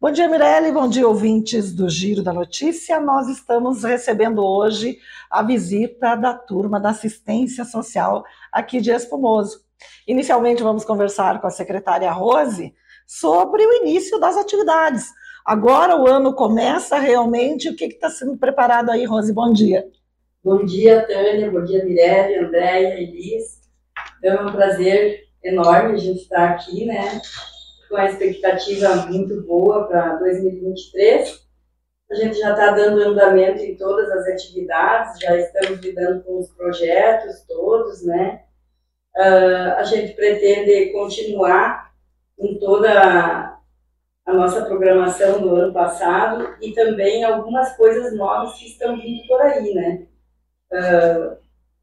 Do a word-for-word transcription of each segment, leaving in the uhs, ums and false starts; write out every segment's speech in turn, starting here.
Bom dia, Mirelle, bom dia, ouvintes do Giro da Notícia. Nós estamos recebendo hoje a visita da turma da assistência social aqui de Espumoso. Inicialmente vamos conversar com a secretária Rose sobre o início das atividades. Agora o ano começa realmente, o que está sendo preparado aí, Rose? Bom dia. Bom dia, Tânia, bom dia, Mirelle, Andréia, Elis. Então é um prazer enorme a gente estar aqui, né? Com a expectativa muito boa para dois mil e vinte e três. A gente já está dando andamento em todas as atividades, já estamos lidando com os projetos todos, né? Uh, a gente pretende continuar com toda a, a nossa programação do ano passado e também algumas coisas novas que estão vindo por aí, né? Uh,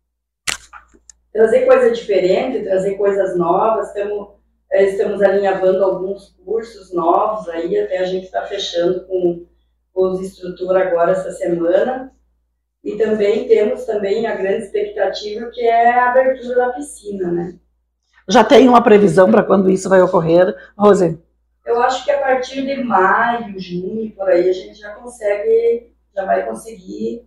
trazer coisa diferente, trazer coisas novas, estamos... Estamos alinhavando alguns cursos novos aí, até a gente está fechando com os instrutores agora essa semana. E também temos também a grande expectativa que é a abertura da piscina, né? Já tem uma previsão para quando isso vai ocorrer, Rose? Eu acho que a partir de maio, junho, por aí, a gente já consegue, já vai conseguir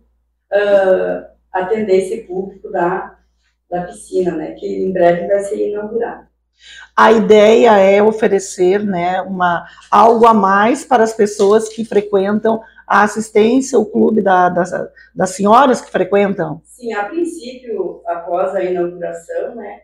uh, atender esse público da, da piscina, né? Que em breve vai ser inaugurado. A ideia é oferecer, né, uma, algo a mais para as pessoas que frequentam a assistência, o clube da, das, das senhoras que frequentam? Sim, a princípio, após a inauguração, né,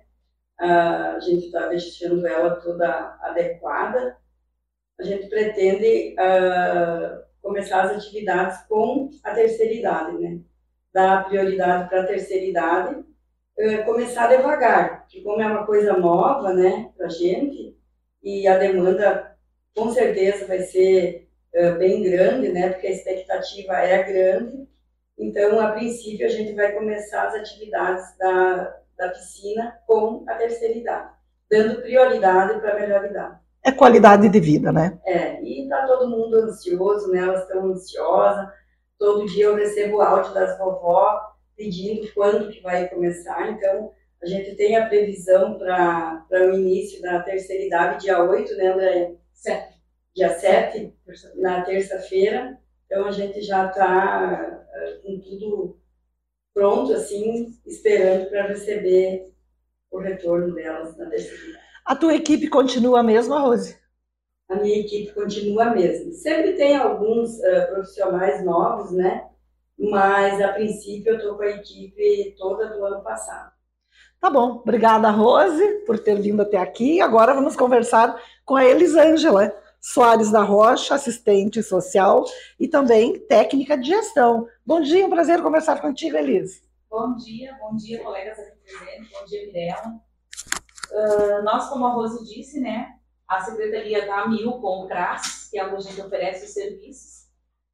a gente está deixando ela toda adequada. A gente pretende uh, começar as atividades com a terceira idade, né? Dar prioridade para a terceira idade. Começar devagar, porque como é uma coisa nova, né, para a gente, e a demanda com certeza vai ser uh, bem grande, né, porque a expectativa é grande. Então, a princípio, a gente vai começar as atividades da, da piscina com a terceira idade, dando prioridade para a melhor idade. É qualidade de vida, né? É, e está todo mundo ansioso, né, elas estão ansiosas. Todo dia eu recebo áudio das vovó pedindo quando que vai começar. Então, a gente tem a previsão para o início da terceira idade, dia oito, né, Andréia? sete. Dia sete, na terça-feira. Então, a gente já está com tudo pronto, assim, esperando para receber o retorno delas na terceira idade. A tua equipe continua a mesma, Rose? A minha equipe continua a mesma. Sempre tem alguns uh, profissionais novos, né? Mas, a princípio, eu estou com a equipe toda do ano passado. Tá bom. Obrigada, Rose, por ter vindo até aqui. Agora vamos conversar com a Elisângela Soares da Rocha, assistente social e também técnica de gestão. Bom dia, um prazer conversar contigo, Elis. Bom dia, bom dia, colegas aqui presentes. Bom dia, Mirella. Uh, nós, como a Rose disse, né, a Secretaria está a mil com o CRAS, que é onde a gente oferece os serviços.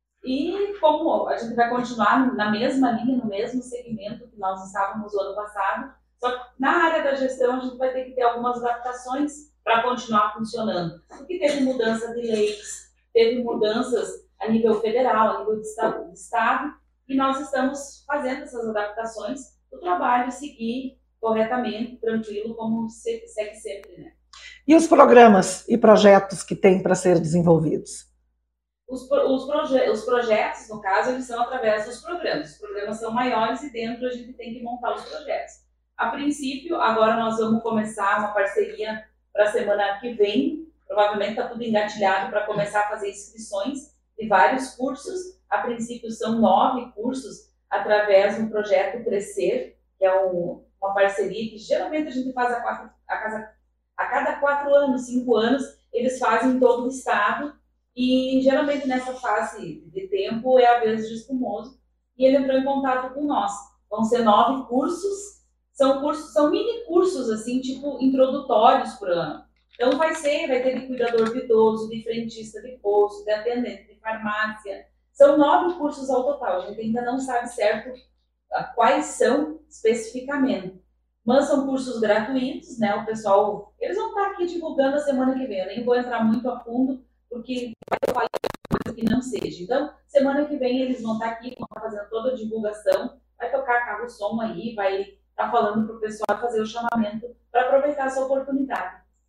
E como a gente vai continuar na mesma linha, no mesmo segmento que nós estávamos no ano passado, só que na área da gestão a gente vai ter que ter algumas adaptações para continuar funcionando. Porque teve mudança de leis, teve mudanças a nível federal, a nível de estado, de estado e nós estamos fazendo essas adaptações para o trabalho seguir corretamente, tranquilo, como segue sempre, né? E os programas e projetos que tem para ser desenvolvidos? Os, os, proje os projetos, no caso, eles são através dos programas. Os programas são maiores e dentro a gente tem que montar os projetos. A princípio, agora nós vamos começar uma parceria para a semana que vem. Provavelmente está tudo engatilhado para começar a fazer inscrições de vários cursos. A princípio são nove cursos através do projeto Crescer, que é um, uma parceria que geralmente a gente faz a, quatro, a, casa, a cada quatro anos, cinco anos, eles fazem em todo o estado. E geralmente nessa fase de tempo é a vez de Espumoso e ele entrou em contato com nós. Vão ser nove cursos, são cursos, são mini cursos assim, tipo introdutórios por ano. Então vai ser, vai ter de cuidador de idoso, de frentista de posto, de atendente de farmácia. São nove cursos ao total, a gente ainda não sabe certo quais são especificamente. Mas são cursos gratuitos, né? O pessoal, eles vão estar aqui divulgando a semana que vem, eu nem vou entrar muito a fundo, porque vai falar coisa que não seja. Então, semana que vem eles vão estar aqui, vão estar fazendo toda a divulgação, vai tocar carro-som aí, vai estar falando para o pessoal fazer o chamamento para aproveitar essa oportunidade.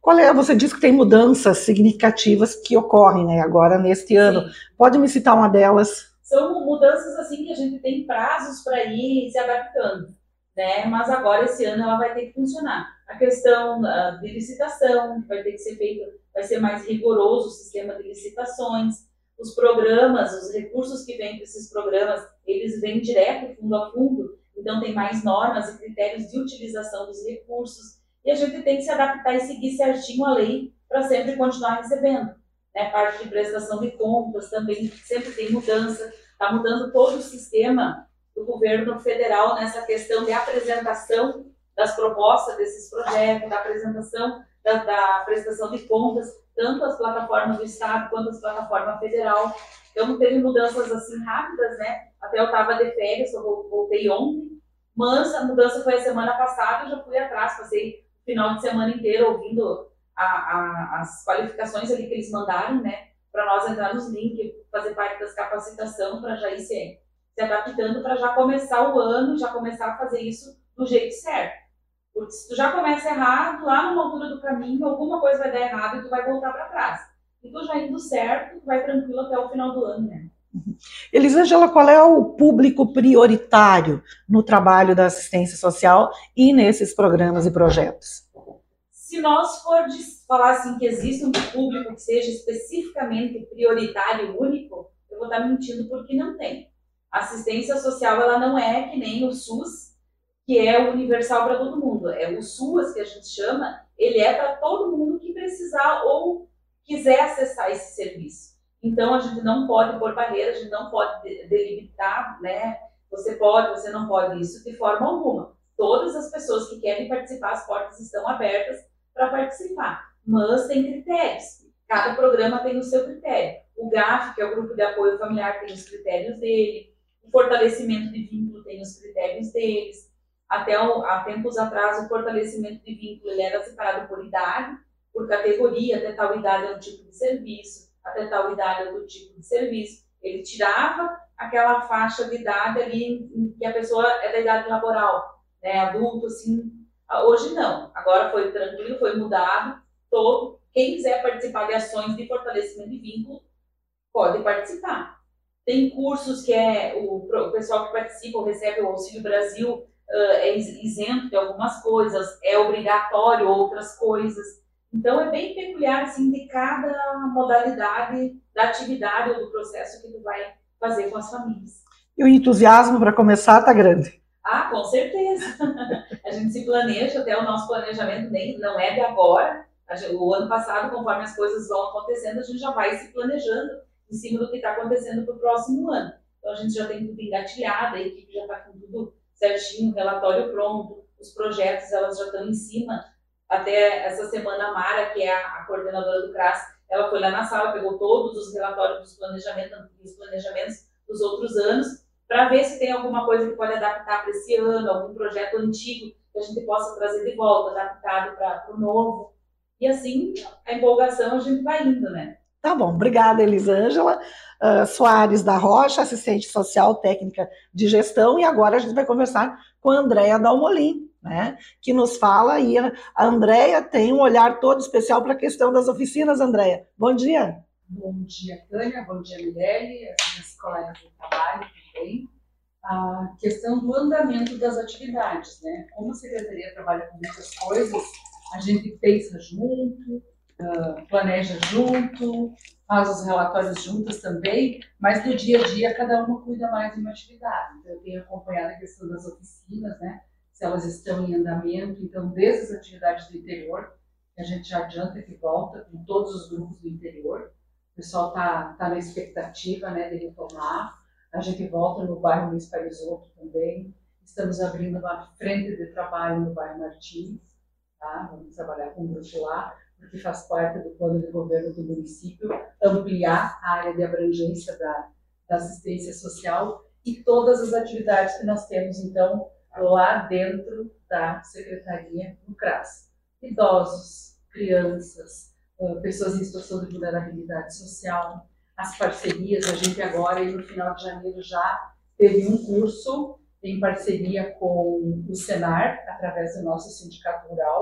Qual é? Você disse que tem mudanças significativas que ocorrem, né, agora neste ano. Sim. Pode me citar uma delas? São mudanças assim que a gente tem prazos para ir se adaptando, né? Mas agora esse ano ela vai ter que funcionar. A questão uh, de licitação vai ter que ser feita, vai ser mais rigoroso o sistema de licitações. Os programas, os recursos que vêm para esses programas, eles vêm direto, fundo a fundo, então tem mais normas e critérios de utilização dos recursos, e a gente tem que se adaptar e seguir certinho a lei para sempre continuar recebendo. Né? Parte de prestação de contas também sempre tem mudança, está mudando todo o sistema do governo federal nessa questão de apresentação das propostas desses projetos, da apresentação da, da prestação de contas, tanto as plataformas do Estado quanto as plataformas federal. Então, teve mudanças assim rápidas, né? Até eu estava de férias, eu voltei ontem, mas a mudança foi a semana passada, eu já fui atrás, passei o final de semana inteiro ouvindo a, a, as qualificações ali que eles mandaram, né? Para nós entrar nos links, fazer parte das capacitações, para já ir se, se adaptando, para já começar o ano, já começar a fazer isso do jeito certo. Porque se tu já começa errado, lá numa altura do caminho, alguma coisa vai dar errado e tu vai voltar para trás. E tu já indo certo, tu vai tranquilo até o final do ano, né? Elisângela, qual é o público prioritário no trabalho da assistência social e nesses programas e projetos? Se nós for falar assim que existe um público que seja especificamente prioritário, único, eu vou estar mentindo porque não tem. A assistência social, ela não é que nem o SUS, que é o universal para todo mundo. É o SUAS, que a gente chama, ele é para todo mundo que precisar ou quiser acessar esse serviço. Então, a gente não pode pôr barreiras, a gente não pode delimitar, né? Você pode, você não pode, isso de forma alguma. Todas as pessoas que querem participar, as portas estão abertas para participar, mas tem critérios. Cada programa tem o seu critério. O G A F, que é o Grupo de Apoio Familiar, tem os critérios dele. O fortalecimento de vínculo tem os critérios deles. Até há tempos atrás, o fortalecimento de vínculo ele era separado por idade, por categoria, até tal idade é um tipo de serviço, até tal idade é outro tipo de serviço. Ele tirava aquela faixa de idade ali em que a pessoa é da idade laboral, né, adulto, assim. Hoje não, agora foi tranquilo, foi mudado. Todo, quem quiser participar de ações de fortalecimento de vínculo, pode participar. Tem cursos que é o, o pessoal que participa ou recebe o Auxílio Brasil, Uh, é isento de algumas coisas, é obrigatório outras coisas. Então, é bem peculiar, assim, de cada modalidade da atividade ou do processo que tu vai fazer com as famílias. E o entusiasmo para começar está grande? Ah, com certeza. A gente se planeja, até o nosso planejamento nem, não é de agora. Gente, o ano passado, conforme as coisas vão acontecendo, a gente já vai se planejando em cima do que está acontecendo para o próximo ano. Então, a gente já tem tudo engatilhado, a equipe já está com tudo certinho, relatório pronto, os projetos elas já estão em cima. Até essa semana a Mara, que é a, a coordenadora do C R A S, ela foi lá na sala, pegou todos os relatórios dos planejamentos, dos planejamentos dos outros anos, para ver se tem alguma coisa que pode adaptar para esse ano, algum projeto antigo que a gente possa trazer de volta, adaptado para o novo. E assim, a empolgação a gente vai indo, né? Tá bom, obrigada, Elisângela. Uh, Soares da Rocha, assistente social técnica de gestão, e agora a gente vai conversar com a Andréia Dalmolin, né, que nos fala, e a Andréia tem um olhar todo especial para a questão das oficinas. Andréia, bom dia. Bom dia, Tânia, bom dia, Mirelle, as minhas colegas de trabalho também. A questão do andamento das atividades, né? Como a Secretaria trabalha com muitas coisas, a gente pensa junto, Uh, planeja junto, faz os relatórios juntas também, mas no dia a dia cada uma cuida mais de uma atividade. Então, eu tenho acompanhado a questão das oficinas, né, se elas estão em andamento. Então, desde as atividades do interior, a gente já adianta que volta com todos os grupos do interior. O pessoal está tá na expectativa, né, de retomar. A gente volta no bairro Luiz Parisotto também. Estamos abrindo uma frente de trabalho no bairro Martins, tá? Vamos trabalhar com o grupo lá, porque faz parte do plano de governo do município ampliar a área de abrangência da, da assistência social e todas as atividades que nós temos, então, lá dentro da Secretaria do C R A S. Idosos, crianças, pessoas em situação de vulnerabilidade social, as parcerias. A gente agora, no final de janeiro, já teve um curso em parceria com o Senar, através do nosso sindicato rural,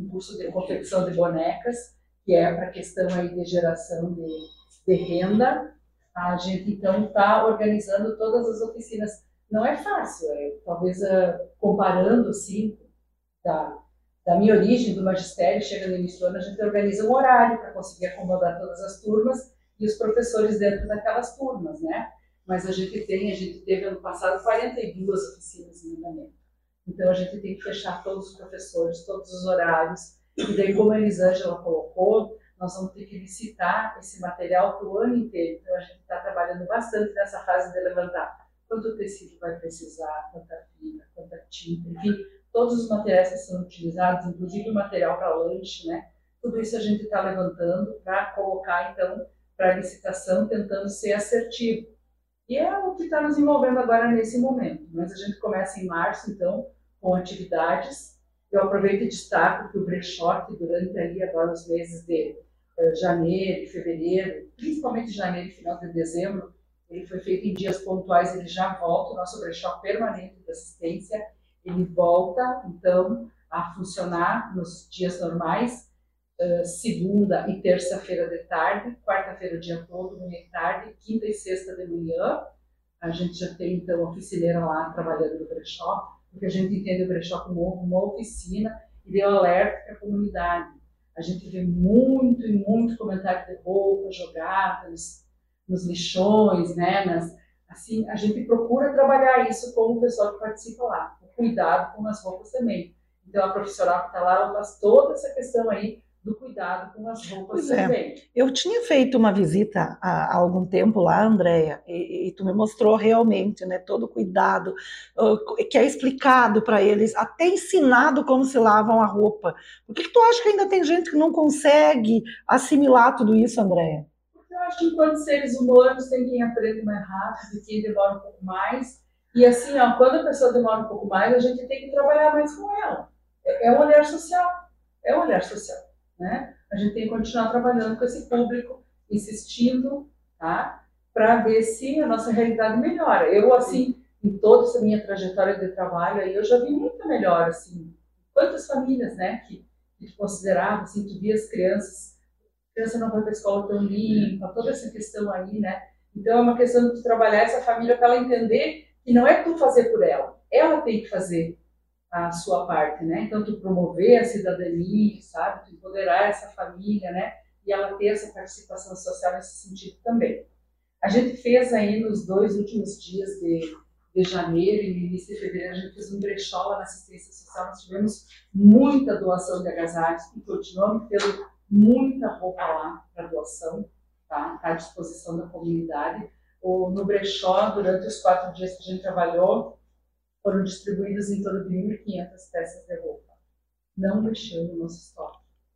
um curso de confecção de bonecas, que é para a questão aí de geração de, de renda. A gente, então, está organizando todas as oficinas. Não é fácil, é, talvez uh, comparando, assim, da, da minha origem, do magistério, chegando no início do ano, a gente organiza um horário para conseguir acomodar todas as turmas e os professores dentro daquelas turmas, né? Mas a gente tem, a gente teve ano passado quarenta e duas oficinas em andamento. Então a gente tem que fechar todos os professores, todos os horários, e daí, como a Elisângela colocou, nós vamos ter que licitar esse material para o ano inteiro. Então a gente está trabalhando bastante nessa fase de levantar quanto tecido vai precisar, quanta fibra, quanta tinta, enfim, todos os materiais que são utilizados, inclusive o material para lanche, né? Tudo isso a gente está levantando para colocar, então, para a licitação, tentando ser assertivo. E é o que está nos envolvendo agora nesse momento. Mas a gente começa em março, então, com atividades. Eu aproveito e destaco que o brechó, que durante ali agora os meses de uh, janeiro e fevereiro, principalmente janeiro e final de dezembro, ele foi feito em dias pontuais, ele já volta, o nosso brechó permanente de assistência, ele volta, então, a funcionar nos dias normais, uh, segunda e terça-feira de tarde, quarta-feira o dia todo, manhã e tarde, quinta e sexta de manhã. A gente já tem, então, a oficineira lá trabalhando no brechó, porque a gente entende o brechó como uma oficina e deu alerta para a comunidade. A gente vê muito e muito comentário de roupa jogada nos, nos lixões, né? Nas, assim, a gente procura trabalhar isso com o pessoal que participa lá, o cuidado com as roupas também. Então, a profissional que está lá, ela faz toda essa questão aí do cuidado com as roupas pois também. É. Eu tinha feito uma visita há, há algum tempo lá, Andréia, e, e tu me mostrou realmente, né, todo o cuidado, uh, que é explicado para eles, até ensinado como se lavam a roupa. Por que, que tu acha que ainda tem gente que não consegue assimilar tudo isso, Andréia? Porque eu acho que enquanto seres humanos tem quem aprende mais rápido, quem demora um pouco mais. E assim, ó, quando a pessoa demora um pouco mais, a gente tem que trabalhar mais com ela. É, é um olhar social, é um olhar social. Né? A gente tem que continuar trabalhando com esse público, insistindo, tá? Para ver se a nossa realidade melhora. Eu, assim, em toda essa minha trajetória de trabalho, aí, eu já vi muita melhora, assim. Quantas famílias, né, que, que tu considerava, assim, tu via as crianças, a criança não vai para a escola tão limpa, toda essa questão aí, né? Então, é uma questão de tu trabalhar essa família para ela entender que não é tu fazer por ela, ela tem que fazer a sua parte, né? Então, tu promover a cidadania, sabe? Tu empoderar essa família, né? E ela ter essa participação social nesse sentido também. A gente fez aí nos dois últimos dias de, de janeiro e no início de fevereiro, a gente fez um brechó lá na assistência social. Nós tivemos muita doação de agasalhos e continuamos tendo muita roupa lá para doação, tá? À disposição da comunidade. O, no brechó, durante os quatro dias que a gente trabalhou, foram distribuídas em torno de mil e quinhentas peças de roupa, não deixando o nosso estoque.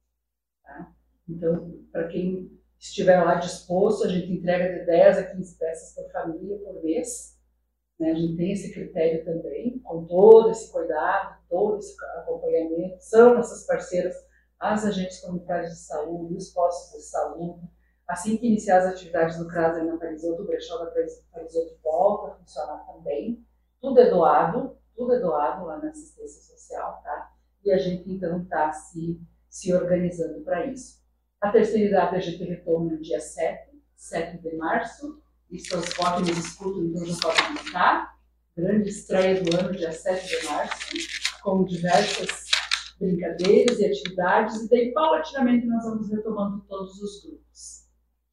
Tá? Então, para quem estiver lá disposto, a gente entrega de dez a quinze peças por família por mês. Né? A gente tem esse critério também, com todo esse cuidado, todo esse acompanhamento. São nossas parceiras, as agentes comunitárias de saúde, os postos de saúde. Assim que iniciar as atividades no CRAS e na Parisoto, o brechó da Parisoto volta a funcionar também. Tudo é doado, tudo é doado lá na assistência social, tá? E a gente, então, está se, se organizando para isso. A terceira idade a gente retoma no dia sete, sete de março. Isso os votos nos escutam, então não podem anotar. Grande estreia do ano, dia sete de março, com diversas brincadeiras e atividades. E daí, paulatinamente, nós vamos retomando todos os grupos.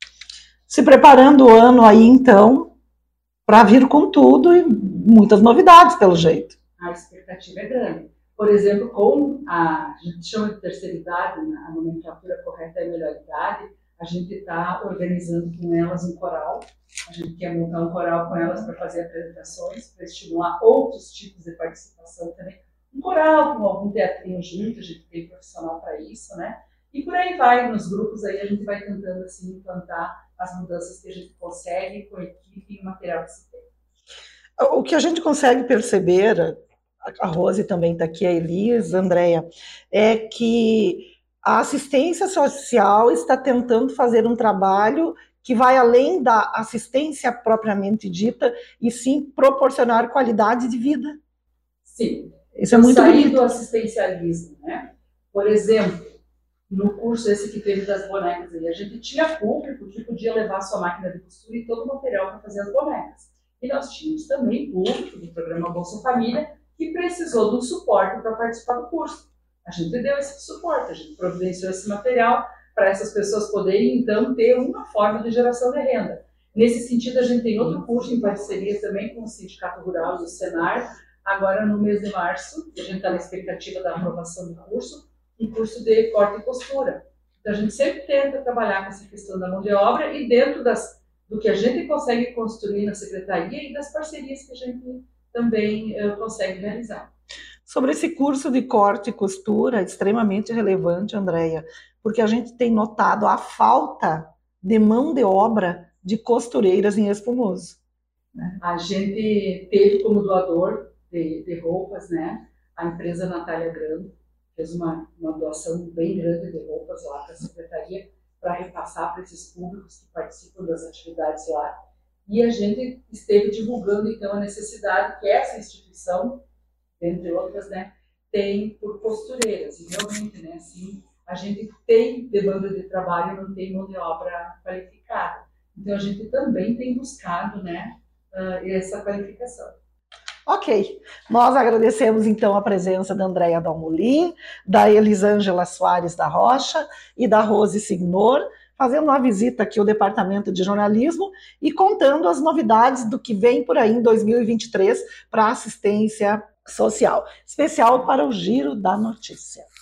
Se preparando o ano aí, então, para vir com tudo e muitas novidades, pelo jeito. A expectativa é grande. Por exemplo, com a, a gente chama de terceira idade, a nomenclatura correta é a melhor idade, a gente está organizando com elas um coral. A gente quer montar um coral com elas para fazer apresentações, para estimular outros tipos de participação também. Um coral com algum teatrinho junto, a gente tem profissional para isso, né? E por aí vai, nos grupos aí a gente vai tentando assim implantar as mudanças que a gente consegue com a equipe e o material que se tem. O que a gente consegue perceber, a Rose também está aqui, a Elisa, a Andréia, é que a assistência social está tentando fazer um trabalho que vai além da assistência propriamente dita e sim proporcionar qualidade de vida. Sim. Isso é muito sair bonito. do assistencialismo, né? Por exemplo, no curso esse que teve das bonecas aí, a gente tinha público que podia levar sua máquina de costura e todo o material para fazer as bonecas. E nós tínhamos também público do programa Bolsa Família que precisou de um suporte para participar do curso. A gente deu esse suporte, a gente providenciou esse material para essas pessoas poderem, então, ter uma forma de geração de renda. Nesse sentido, a gente tem outro curso em parceria também com o Sindicato Rural e o Senar, agora no mês de março, a gente está na expectativa da aprovação do curso, um curso de corte e costura. Então, a gente sempre tenta trabalhar com essa questão da mão de obra e dentro das, do que a gente consegue construir na secretaria e das parcerias que a gente também uh, consegue realizar. Sobre esse curso de corte e costura, extremamente relevante, Andréia, porque a gente tem notado a falta de mão de obra de costureiras em Espumoso. Né? A gente teve como doador de, de roupas, né, a empresa Natália Grande, fez uma, uma doação bem grande de roupas lá para a secretaria, para repassar para esses públicos que participam das atividades lá. E a gente esteve divulgando, então, a necessidade que essa instituição, entre outras, né, tem por costureiras. E realmente, né, assim, a gente tem demanda de trabalho e não tem mão de obra qualificada. Então, a gente também tem buscado, né, essa qualificação. Ok, nós agradecemos então a presença da Andréia Dalmolin, da Elisângela Soares da Rocha e da Rose Signor, fazendo uma visita aqui ao Departamento de Jornalismo e contando as novidades do que vem por aí em dois mil e vinte e três para a assistência social, especial para o Giro da Notícia.